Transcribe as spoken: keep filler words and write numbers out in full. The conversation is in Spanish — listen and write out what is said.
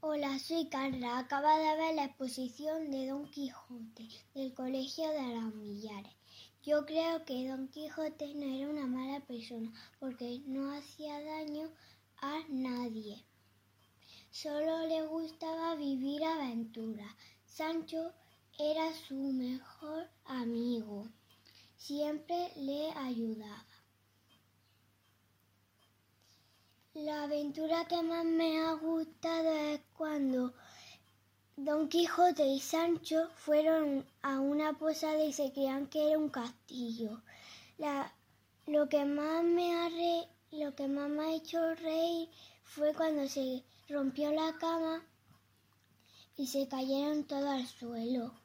Hola, soy Carla. Acaba de ver la exposición de Don Quijote del Colegio de los Millares. Yo creo que Don Quijote no era una mala persona porque no hacía daño a nadie. Solo le gustaba vivir aventuras. Sancho era su mejor amigo. Siempre le ayudaba. La aventura que más me ha gustado es cuando Don Quijote y Sancho fueron a una posada y se creían que era un castillo. La, lo que más me ha re, lo que más me ha hecho reír fue cuando se rompió la cama y se cayeron todos al suelo.